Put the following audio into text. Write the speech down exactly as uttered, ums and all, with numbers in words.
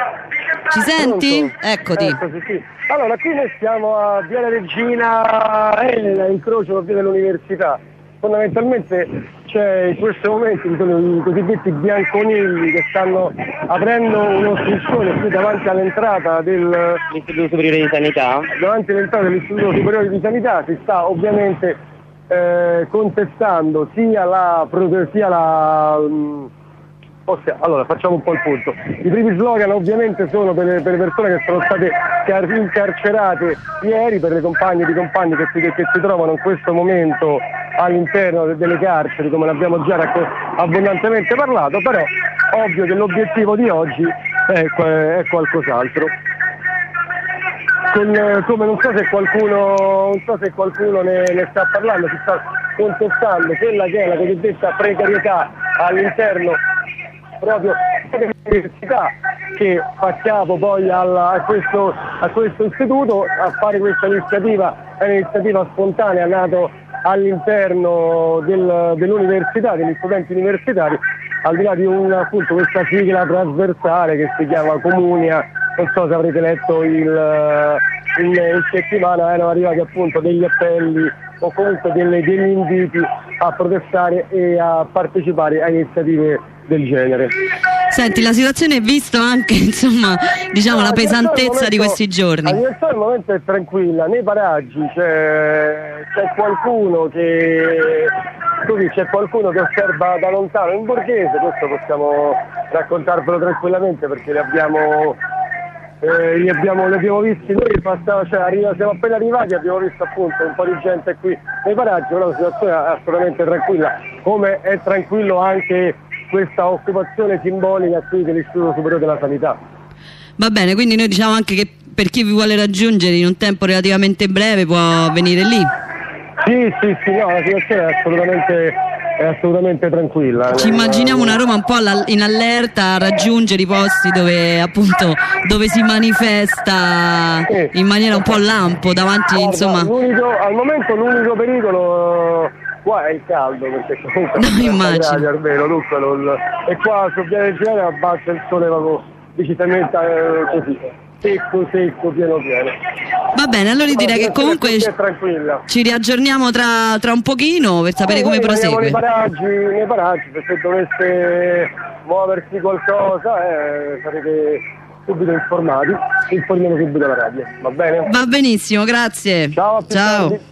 Ci senti? Pronto? Eccoti. Ecco, sì, sì. Allora, qui noi siamo a Viale Regina Elena, incrocio con Via dell'Università. Fondamentalmente c'è in questo momento ci sono i cosiddetti bianconilli che stanno aprendo un'ostruzione qui davanti all'entrata dell'Istituto Superiore di Sanità. Davanti all'entrata dell'Istituto Superiore di Sanità si sta ovviamente eh, contestando sia la sia la mh, Ossia, allora facciamo un po' il punto. I primi slogan ovviamente sono per le, per le persone che sono state car- incarcerate ieri, per le compagne di compagni che si, che si trovano in questo momento all'interno de- delle carceri, come ne abbiamo già racco- abbondantemente parlato, però ovvio che l'obiettivo di oggi è, è qualcos'altro. Con, come non so se qualcuno non so se qualcuno ne, ne sta parlando, si sta contestando quella che è la cosiddetta precarietà all'interno proprio dell'università, che fa capo poi alla, a, questo, a questo istituto. A fare questa iniziativa è un'iniziativa spontanea nata all'interno del, dell'università, degli studenti universitari, al di là di un, appunto, questa sigla trasversale che si chiama Comunia. Non so se avrete letto il, in, in settimana erano arrivati appunto degli appelli o comunque delle, degli inviti a protestare e a partecipare a iniziative del genere. Senti, la situazione è visto anche, insomma, diciamo, no, la pesantezza momento, di questi giorni. Adesso al momento è tranquilla, nei paraggi c'è, c'è qualcuno che così c'è qualcuno che osserva da lontano in borghese, questo possiamo raccontarvelo tranquillamente perché li abbiamo Eh, li, abbiamo, li abbiamo visti noi, passava, cioè, arriva, siamo appena arrivati, abbiamo visto appunto un po' di gente qui nei paraggi, però la situazione è assolutamente tranquilla, come è tranquillo anche questa occupazione simbolica qui dell'Istituto Superiore della Sanità. Va bene, quindi noi diciamo anche che per chi vi vuole raggiungere in un tempo relativamente breve può venire lì. Sì, sì, sì, no, la situazione è assolutamente, è assolutamente tranquilla. Ci immaginiamo una Roma un po' in allerta a raggiungere i posti dove appunto dove si manifesta sì. in maniera un po' lampo davanti. Guarda, insomma l'unico, al momento l'unico pericolo qua è il caldo, perché comunque no, immagino almeno, Luca, non, e qua su Via del Genere abbassa il sole proprio decisamente eh, così secco secco pieno pieno. Va bene, allora io direi che comunque ci riaggiorniamo tra, tra un pochino per sapere eh, come prosegue. Nei paraggi, nei paraggi, se dovesse muoversi qualcosa eh, sarete subito informati, informiamo subito la radio, va bene? Va benissimo, grazie. Ciao, a più Ciao. tardi.